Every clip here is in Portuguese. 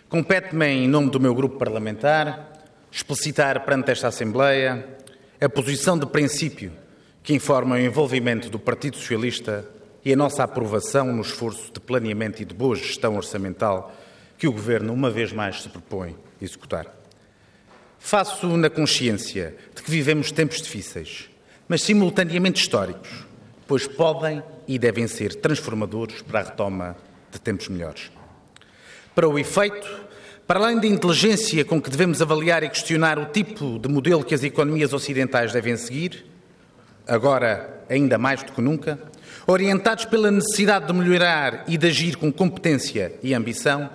Compete-me, em nome do meu grupo parlamentar, explicitar perante esta Assembleia a posição de princípio que informa o envolvimento do Partido Socialista e a nossa aprovação no esforço de planeamento e de boa gestão orçamental que o Governo, uma vez mais, se propõe executar. Faço na consciência de que vivemos tempos difíceis, mas simultaneamente históricos, pois podem e devem ser transformadores para a retoma de tempos melhores. Para o efeito, para além da inteligência com que devemos avaliar e questionar o tipo de modelo que as economias ocidentais devem seguir, agora ainda mais do que nunca, orientados pela necessidade de melhorar e de agir com competência e ambição,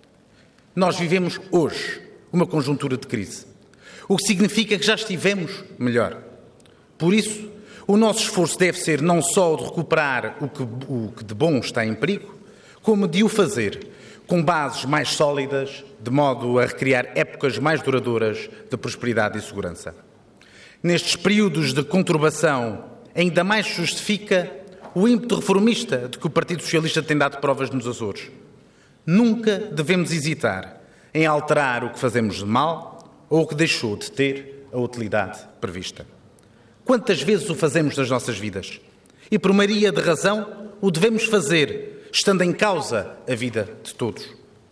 nós vivemos hoje uma conjuntura de crise, o que significa que já estivemos melhor. Por isso, o nosso esforço deve ser não só o de recuperar o que de bom está em perigo, como de o fazer com bases mais sólidas, de modo a recriar épocas mais duradouras de prosperidade e segurança. Nestes períodos de conturbação, ainda mais justifica o ímpeto reformista de que o Partido Socialista tem dado provas nos Açores. Nunca devemos hesitar em alterar o que fazemos de mal ou o que deixou de ter a utilidade prevista. Quantas vezes o fazemos nas nossas vidas? E por maioria de razão o devemos fazer, estando em causa a vida de todos.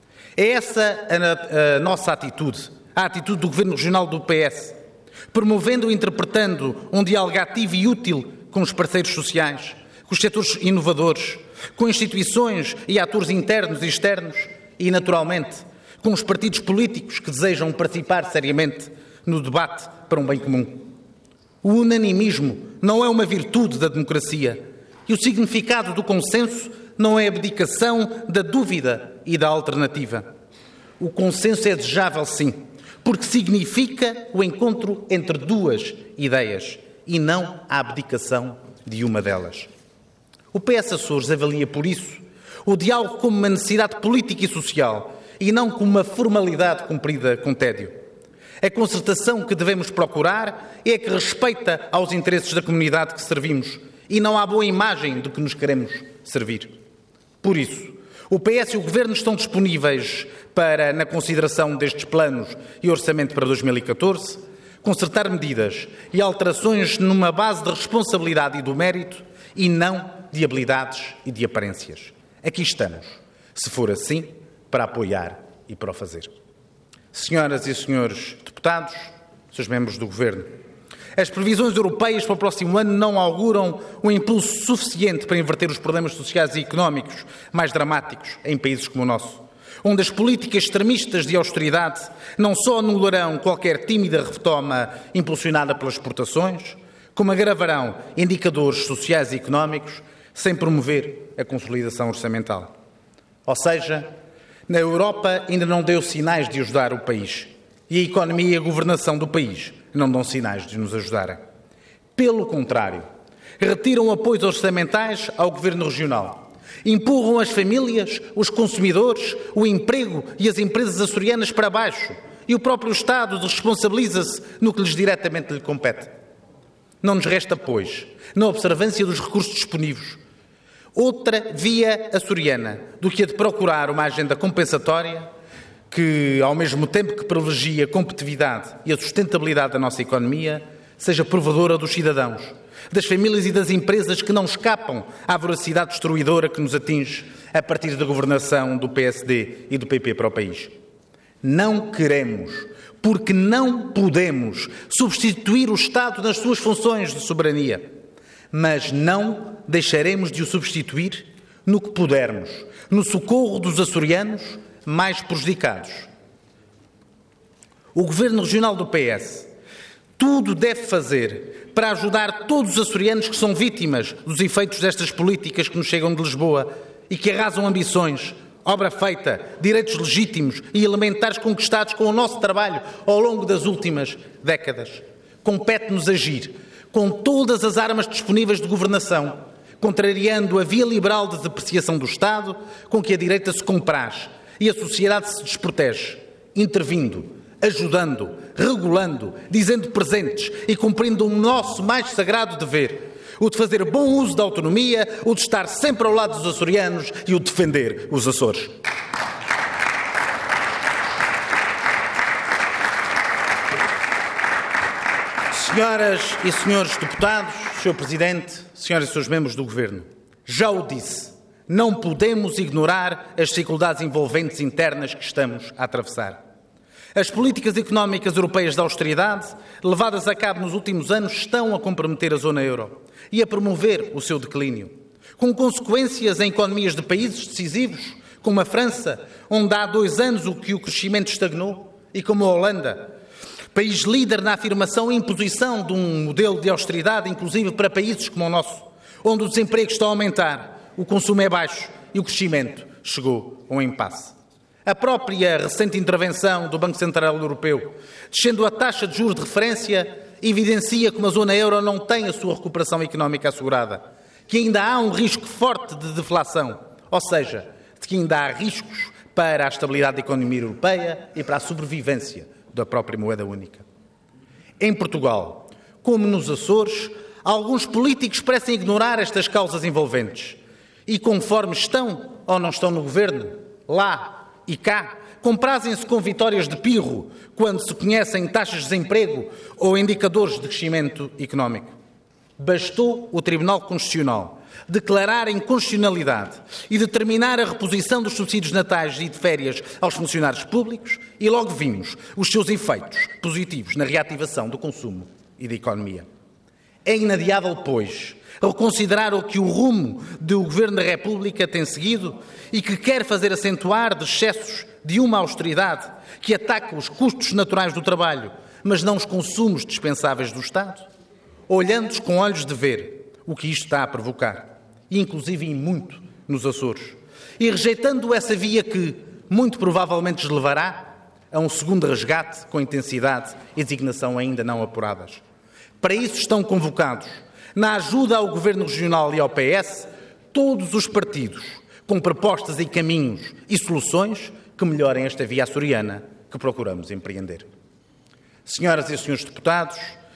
É essa a nossa atitude, a atitude do Governo Regional do PS, promovendo e interpretando um diálogo ativo e útil com os parceiros sociais, com os setores inovadores, com instituições e atores internos e externos e, naturalmente, com os partidos políticos que desejam participar seriamente no debate para um bem comum. O unanimismo não é uma virtude da democracia e o significado do consenso não é a abdicação da dúvida e da alternativa. O consenso é desejável, sim, porque significa o encontro entre duas ideias e não a abdicação de uma delas. O PS Açores avalia, por isso, o diálogo como uma necessidade política e social e não como uma formalidade cumprida com tédio. A concertação que devemos procurar é a que respeita aos interesses da comunidade que servimos e não à boa imagem de que nos queremos servir. Por isso, o PS e o Governo estão disponíveis para, na consideração destes planos e orçamento para 2014, concertar medidas e alterações numa base de responsabilidade e do mérito e não de habilidades e de aparências. Aqui estamos, se for assim, para apoiar e para o fazer. Senhoras e senhores deputados, senhores membros do Governo, as previsões europeias para o próximo ano não auguram um impulso suficiente para inverter os problemas sociais e económicos mais dramáticos em países como o nosso, onde as políticas extremistas de austeridade não só anularão qualquer tímida retoma impulsionada pelas exportações, como agravarão indicadores sociais e económicos sem promover a consolidação orçamental. Ou seja, na Europa ainda não deu sinais de ajudar o país e a economia e a governação do país não dão sinais de nos ajudarem. Pelo contrário, retiram apoios orçamentais ao Governo Regional, empurram as famílias, os consumidores, o emprego e as empresas açorianas para baixo e o próprio Estado responsabiliza-se no que lhes diretamente lhe compete. Não nos resta, pois, na observância dos recursos disponíveis, outra via açoriana do que a de procurar uma agenda compensatória que, ao mesmo tempo que privilegia a competitividade e a sustentabilidade da nossa economia, seja provadora dos cidadãos, das famílias e das empresas que não escapam à voracidade destruidora que nos atinge a partir da governação do PSD e do PP para o país. Não queremos, porque não podemos, substituir o Estado nas suas funções de soberania, mas não deixaremos de o substituir no que pudermos, no socorro dos açorianos mais prejudicados. O Governo Regional do PS tudo deve fazer para ajudar todos os açorianos que são vítimas dos efeitos destas políticas que nos chegam de Lisboa e que arrasam ambições, obra feita, direitos legítimos e elementares conquistados com o nosso trabalho ao longo das últimas décadas. Compete-nos agir com todas as armas disponíveis de governação, contrariando a via liberal de depreciação do Estado com que a direita se compraz e a sociedade se desprotege, intervindo, ajudando, regulando, dizendo presentes e cumprindo o nosso mais sagrado dever, o de fazer bom uso da autonomia, o de estar sempre ao lado dos açorianos e o de defender os Açores. Senhoras e senhores deputados, Sr. Presidente, senhoras e senhores membros do Governo, já o disse, não podemos ignorar as dificuldades envolventes internas que estamos a atravessar. As políticas económicas europeias de austeridade, levadas a cabo nos últimos anos, estão a comprometer a zona euro e a promover o seu declínio, com consequências em economias de países decisivos, como a França, onde há 2 anos o crescimento estagnou, e como a Holanda, país líder na afirmação e imposição de um modelo de austeridade, inclusive para países como o nosso, onde o desemprego está a aumentar, o consumo é baixo e o crescimento chegou a um impasse. A própria recente intervenção do Banco Central Europeu, descendo a taxa de juros de referência, evidencia como a zona euro não tem a sua recuperação económica assegurada, que ainda há um risco forte de deflação, ou seja, de que ainda há riscos para a estabilidade da economia europeia e para a sobrevivência da própria moeda única. Em Portugal, como nos Açores, alguns políticos parecem ignorar estas causas envolventes e, conforme estão ou não estão no governo, lá e cá, comprazem-se com vitórias de pirro quando se conhecem taxas de desemprego ou indicadores de crescimento económico. Bastou o Tribunal Constitucional declarar a inconstitucionalidade e determinar a reposição dos subsídios natais e de férias aos funcionários públicos e logo vimos os seus efeitos positivos na reativação do consumo e da economia. É inadiável, pois, reconsiderar o que o rumo do Governo da República tem seguido e que quer fazer acentuar de excessos de uma austeridade que ataca os custos naturais do trabalho, mas não os consumos dispensáveis do Estado, olhando com olhos de ver o que isto está a provocar, inclusive e muito nos Açores, e rejeitando essa via que, muito provavelmente, nos levará a um segundo resgate com intensidade e designação ainda não apuradas. Para isso estão convocados, na ajuda ao Governo Regional e ao PS, todos os partidos, com propostas e caminhos e soluções que melhorem esta via açoriana que procuramos empreender. Senhoras e senhores deputados,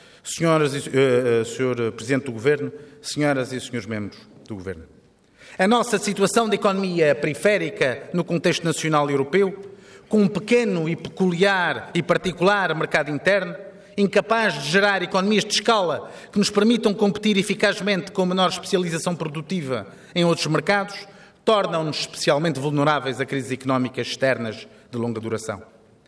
Sr. Presidente do Governo, senhoras e senhores membros do Governo, a nossa situação de economia periférica no contexto nacional e europeu, com um pequeno e peculiar e particular mercado interno, incapaz de gerar economias de escala que nos permitam competir eficazmente com menor especialização produtiva em outros mercados, tornam-nos especialmente vulneráveis a crises económicas externas de longa duração.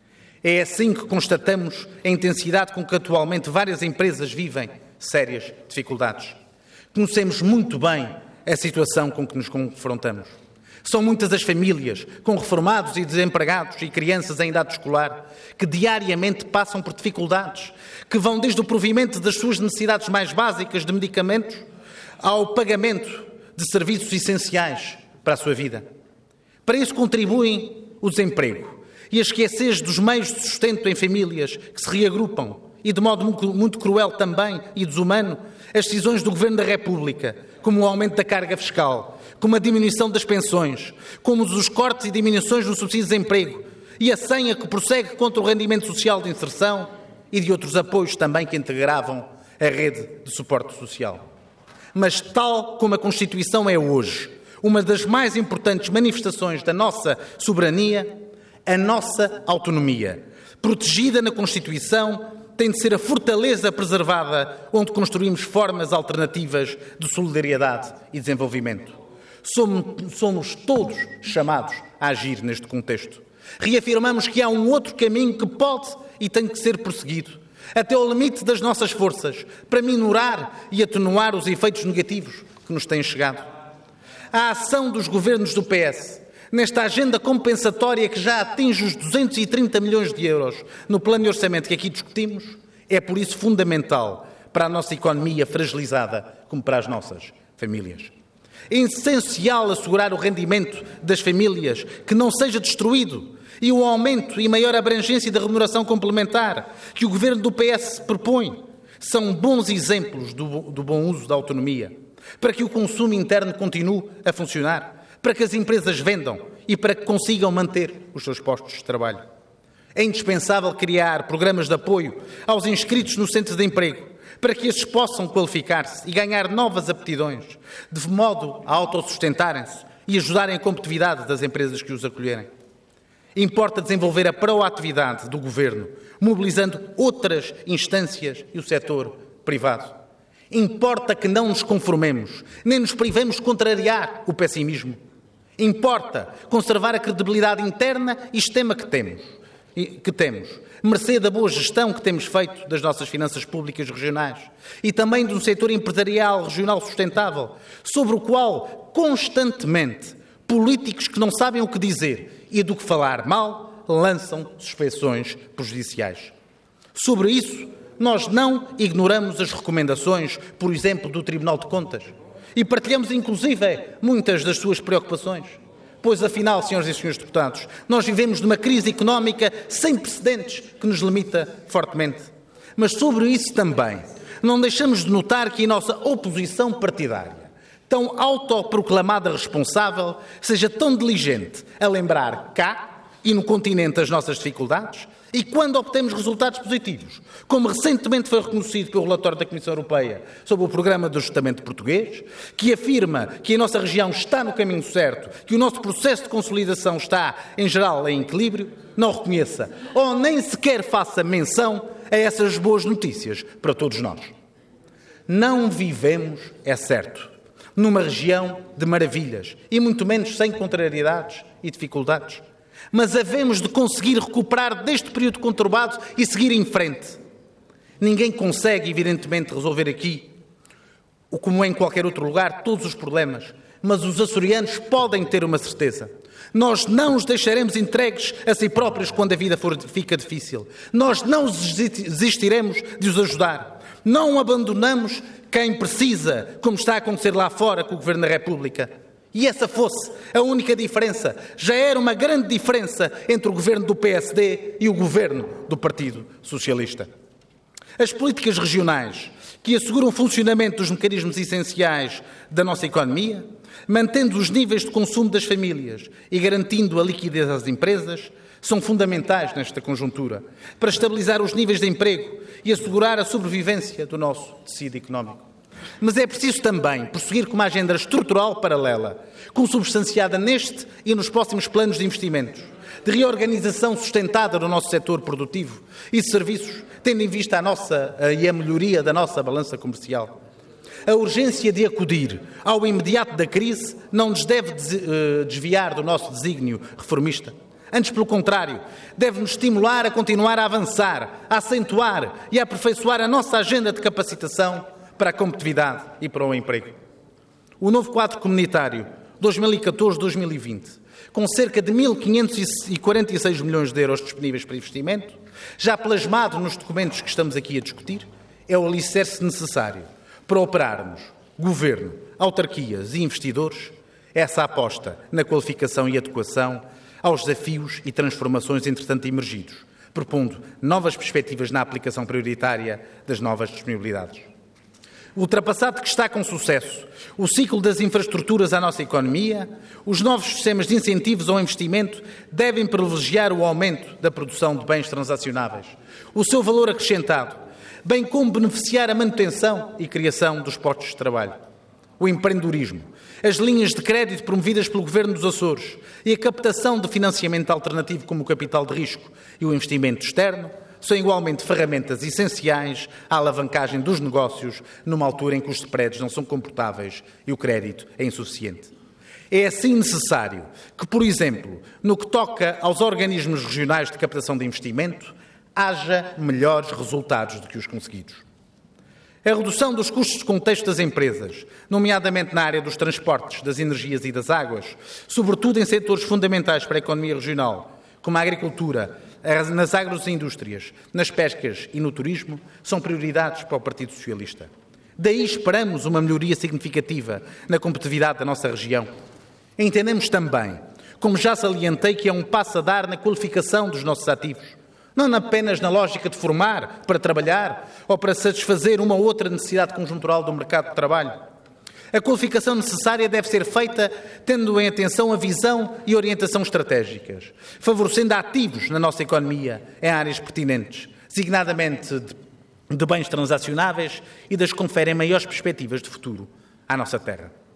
É assim que constatamos a intensidade com que atualmente várias empresas vivem sérias dificuldades. Conhecemos muito bem a situação com que nos confrontamos. São muitas as famílias, com reformados e desempregados e crianças em idade escolar, que diariamente passam por dificuldades, que vão desde o provimento das suas necessidades mais básicas de medicamentos ao pagamento de serviços essenciais para a sua vida. Para isso contribuem o desemprego e a esquecer dos meios de sustento em famílias que se reagrupam e, de modo muito cruel também e desumano, as decisões do Governo da República, como o aumento da carga fiscal, como a diminuição das pensões, como os cortes e diminuições no subsídio de desemprego e a senha que prossegue contra o rendimento social de inserção e de outros apoios também que integravam a rede de suporte social. Mas tal como a Constituição é hoje, uma das mais importantes manifestações da nossa soberania, a nossa autonomia, protegida na Constituição, tem de ser a fortaleza preservada onde construímos formas alternativas de solidariedade e desenvolvimento. Somos todos chamados a agir neste contexto. Reafirmamos que há um outro caminho que pode e tem que ser prosseguido, até ao limite das nossas forças, para minorar e atenuar os efeitos negativos que nos têm chegado. A ação dos governos do PS nesta agenda compensatória que já atinge os 230 milhões de euros no plano de orçamento que aqui discutimos, é por isso fundamental para a nossa economia fragilizada como para as nossas famílias. É essencial assegurar o rendimento das famílias que não seja destruído e o aumento e maior abrangência da remuneração complementar que o Governo do PS propõe são bons exemplos do bom uso da autonomia, para que o consumo interno continue a funcionar, para que as empresas vendam e para que consigam manter os seus postos de trabalho. É indispensável criar programas de apoio aos inscritos no centro de emprego, para que estes possam qualificar-se e ganhar novas aptidões, de modo a autossustentarem-se e ajudarem a competitividade das empresas que os acolherem. Importa desenvolver a proatividade do Governo, mobilizando outras instâncias e o setor privado. Importa que não nos conformemos, nem nos privemos de contrariar o pessimismo. Importa conservar a credibilidade interna e sistema que temos, mercê da boa gestão que temos feito das nossas finanças públicas regionais e também de um setor empresarial regional sustentável, sobre o qual, constantemente, políticos que não sabem o que dizer e do que falar mal, lançam suspeições prejudiciais. Sobre isso, nós não ignoramos as recomendações, por exemplo, do Tribunal de Contas e partilhamos, inclusive, muitas das suas preocupações. Pois, afinal, senhoras e senhores deputados, nós vivemos numa crise económica sem precedentes que nos limita fortemente. Mas sobre isso também, não deixamos de notar que a nossa oposição partidária, tão autoproclamada responsável, seja tão diligente a lembrar cá e no continente as nossas dificuldades e quando obtemos resultados positivos, como recentemente foi reconhecido pelo relatório da Comissão Europeia sobre o Programa de Ajustamento Português, que afirma que a nossa região está no caminho certo, que o nosso processo de consolidação está, em geral, em equilíbrio, não reconheça ou nem sequer faça menção a essas boas notícias para todos nós. Não vivemos, é certo, numa região de maravilhas e muito menos sem contrariedades e dificuldades. Mas havemos de conseguir recuperar deste período conturbado e seguir em frente. Ninguém consegue, evidentemente, resolver aqui, como em qualquer outro lugar, todos os problemas, mas os açorianos podem ter uma certeza. Nós não os deixaremos entregues a si próprios quando a vida fica difícil. Nós não desistiremos de os ajudar. Não abandonamos quem precisa, como está a acontecer lá fora com o Governo da República. E essa fosse a única diferença. Já era uma grande diferença entre o governo do PSD e o governo do Partido Socialista. As políticas regionais que asseguram o funcionamento dos mecanismos essenciais da nossa economia, mantendo os níveis de consumo das famílias e garantindo a liquidez às empresas, são fundamentais nesta conjuntura para estabilizar os níveis de emprego e assegurar a sobrevivência do nosso tecido económico. Mas é preciso também prosseguir com uma agenda estrutural paralela, consubstanciada neste e nos próximos planos de investimentos, de reorganização sustentada do nosso setor produtivo e de serviços, tendo em vista a melhoria da nossa balança comercial. A urgência de acudir ao imediato da crise não nos deve desviar do nosso desígnio reformista. Antes, pelo contrário, deve-nos estimular a continuar a avançar, a acentuar e a aperfeiçoar a nossa agenda de capacitação para a competitividade e para o emprego. O novo quadro comunitário 2014-2020, com cerca de 1.546 milhões de euros disponíveis para investimento, já plasmado nos documentos que estamos aqui a discutir, é o alicerce necessário para operarmos, governo, autarquias e investidores, essa aposta na qualificação e adequação aos desafios e transformações entretanto emergidos, propondo novas perspectivas na aplicação prioritária das novas disponibilidades. Ultrapassado que está com sucesso o ciclo das infraestruturas à nossa economia, os novos sistemas de incentivos ao investimento devem privilegiar o aumento da produção de bens transacionáveis, o seu valor acrescentado, bem como beneficiar a manutenção e criação dos postos de trabalho. O empreendedorismo, as linhas de crédito promovidas pelo Governo dos Açores e a captação de financiamento alternativo como o capital de risco e o investimento externo são igualmente ferramentas essenciais à alavancagem dos negócios numa altura em que os spreads não são comportáveis e o crédito é insuficiente. É assim necessário que, por exemplo, no que toca aos organismos regionais de captação de investimento, haja melhores resultados do que os conseguidos. A redução dos custos de contexto das empresas, nomeadamente na área dos transportes, das energias e das águas, sobretudo em setores fundamentais para a economia regional, como a agricultura, nas agroindústrias, nas pescas e no turismo, são prioridades para o Partido Socialista. Daí esperamos uma melhoria significativa na competitividade da nossa região. Entendemos também, como já salientei, que é um passo a dar na qualificação dos nossos ativos, não apenas na lógica de formar para trabalhar ou para satisfazer uma ou outra necessidade conjuntural do mercado de trabalho. A qualificação necessária deve ser feita tendo em atenção a visão e orientação estratégicas, favorecendo ativos na nossa economia em áreas pertinentes, designadamente de bens transacionáveis e das que conferem maiores perspectivas de futuro à nossa terra.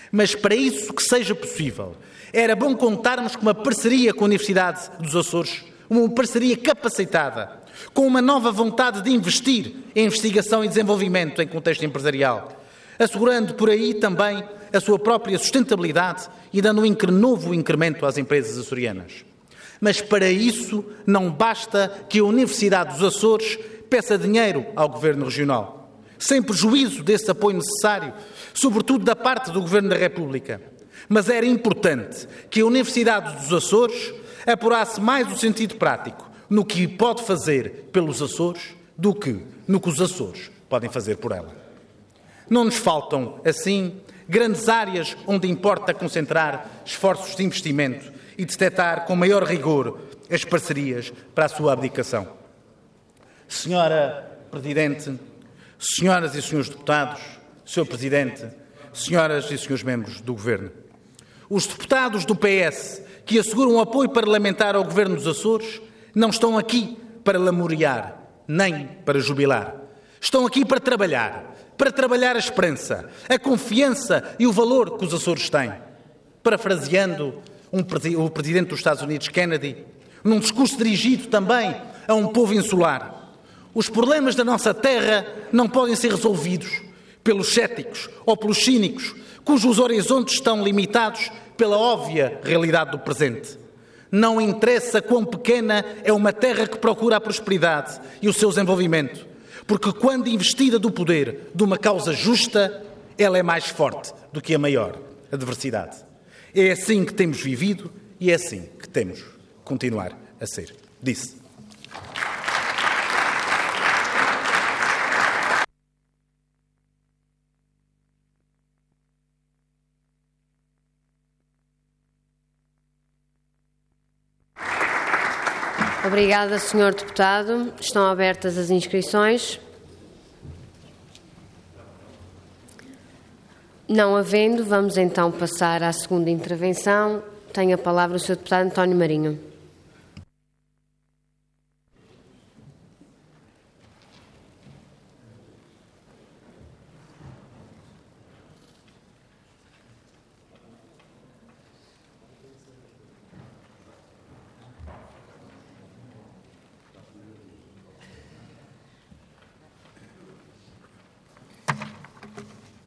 Mas para isso que seja possível, era bom contarmos com uma parceria com a Universidade dos Açores, uma parceria capacitada, com uma nova vontade de investir em investigação e desenvolvimento em contexto empresarial, assegurando por aí também a sua própria sustentabilidade e dando um novo incremento às empresas açorianas. Mas para isso não basta que a Universidade dos Açores peça dinheiro ao Governo Regional, sem prejuízo desse apoio necessário, sobretudo da parte do Governo da República. Mas era importante que a Universidade dos Açores apurasse mais o sentido prático no que pode fazer pelos Açores do que no que os Açores podem fazer por ela. Não nos faltam, assim, grandes áreas onde importa concentrar esforços de investimento e detectar com maior rigor as parcerias para a sua abdicação. Senhora Presidente, senhoras e senhores deputados, Sr. Presidente, senhoras e senhores membros do Governo, os deputados do PS que asseguram apoio parlamentar ao Governo dos Açores não estão aqui para lamuriar, nem para jubilar. Estão aqui para trabalhar a esperança, a confiança e o valor que os Açores têm. Parafraseando o Presidente dos Estados Unidos, Kennedy, num discurso dirigido também a um povo insular, os problemas da nossa terra não podem ser resolvidos pelos céticos ou pelos cínicos, cujos horizontes estão limitados pela óbvia realidade do presente. Não interessa quão pequena é uma terra que procura a prosperidade e o seu desenvolvimento, porque quando investida do poder de uma causa justa, ela é mais forte do que a maior adversidade. É assim que temos vivido e é assim que temos que continuar a ser. Disse. Obrigada, Sr. Deputado. Estão abertas as inscrições. Não havendo, vamos então passar à segunda intervenção. Tem a palavra o Sr. Deputado António Marinho.